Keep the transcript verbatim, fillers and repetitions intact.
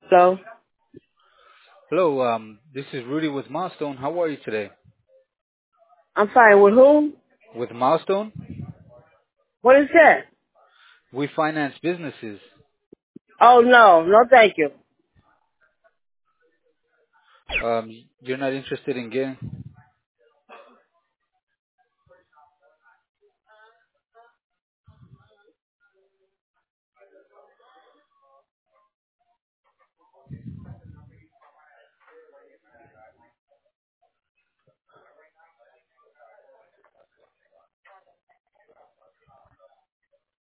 Hello. Hello, um, this is Rudy with Milestone. How are you today? I'm fine. With who? With Milestone, What is that? we finance businesses. Oh no, no, thank you. Um, you're not interested in getting